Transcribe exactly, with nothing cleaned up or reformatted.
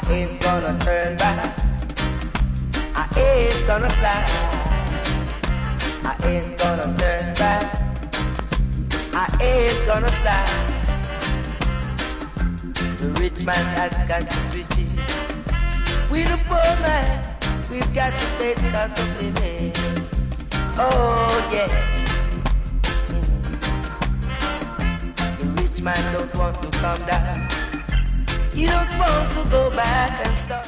ain't gonna turn back. I ain't gonna slide. I ain't gonna turn back. I ain't gonna slide. The rich man has got his riches. We the poor man, we've got to face cost of living. Oh yeah. Mm-hmm. The rich man don't want to come down. He don't want to go back and start.